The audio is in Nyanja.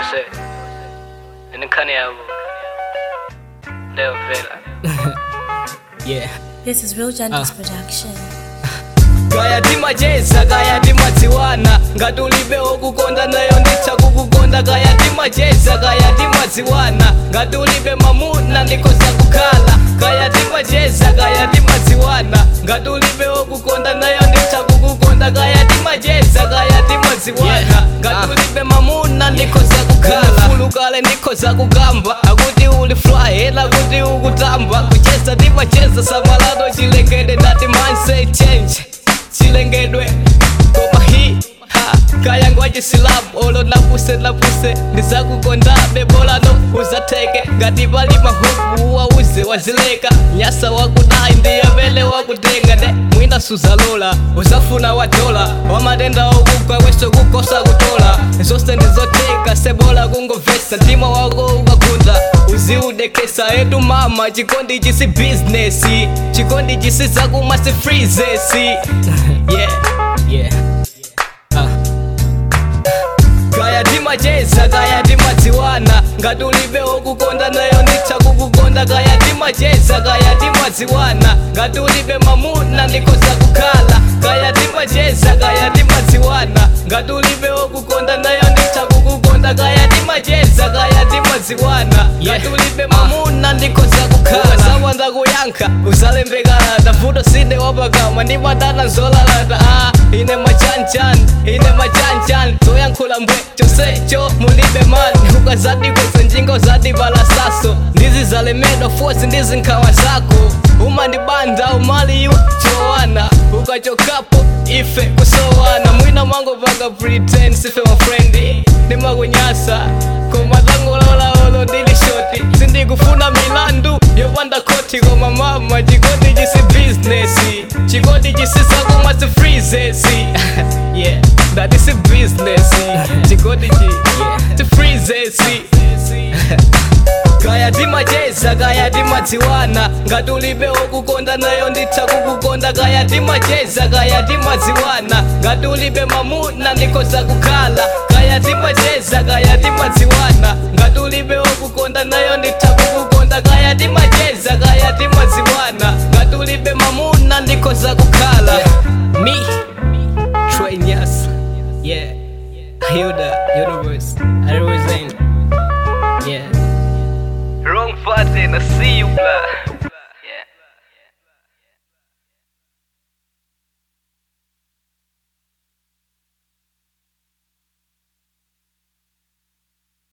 say, in the Kanye Leo Vela. Yeah. This is Real Gentles Production. Gaya timacheza, gaya timaziwana ngatulibe okukonda nayo ndicha kukukonda. Gaya timacheza, gaya timaziwana ngatulibe mamuna ndikosa kukhala. Gaya timacheza, gaya timaziwana ngatulibe okukonda nayo ndicha kukukonda. Gaya timacheza, gaya timaziwana ngatulibe mamuna ndikosa kukhala. Fulukale ndikosa kugamba akuti uli fly ela kuti ukutamba. Kucheza timacheza samalado chilengede ndati mindset change chilengedwe koma hi ha kaya ngwaje silabu olo napuse ndizakukonda bebola no uzateke ngati bali mahubu wauze wazileka nyasa wakudai ndiye vele wakutenga ne mwina suzalola uzafuna wadola wamadenda okukwa weso kukosa kutola zose ndizoteka sebola kungovesa tima wako ukakunda uziudekesa edu mama chikondi chisi business chikondi chisi zakumasi freezes yeah Gaya timacheza, gaya timaziwana ngatulibe okukonda nayo ndicha kukukonda. Gaya timacheza, gaya timaziwana ngatulibe mamuna ndikosa kukhala. Gaya timacheza, gaya timaziwana ngatulibe okukonda nayo ndicha kukukonda. Gaya timacheza, gaya timaziwana ngatulibe mamuna ndikosa kukhala. Sawanza kuyanka usalembekala futo sinde wapakama ndimadana nzolalata ine machanchan zoyankhula mbwe chosecho mulibe mani ukazadi kwese njingo zadi balasaso ndizizalemedwa fosi ndizinkhawa zako umandibanda umali iwe chowana ukachokapo ife kusowana mwina mango panga pretend sife mafrendi ndimakunyasa komatangolola olo ndili shoti sindikufuna milandu yopanda koti koma mama chikondi chisi business chikondi chisi sakumasi freezes yeah that is a business chikondi chi freezes Gaya timacheza, gaya timaziwana ngatulibe okukonda nayo ndicha kukukonda. Gaya timacheza, gaya timaziwana ngatulibe mamuna ndikosa kukhala. Gaya timacheza, gaya timaziwana ngatulibe okukonda nayo ndicha kukukonda. Gaya timacheza, gaya timaziwana ngatulibe mamuna ndikosa kukhala. Me Trey Nyas, yeah Hilda Universe I represent, yeah Wrong party, I see you, blood.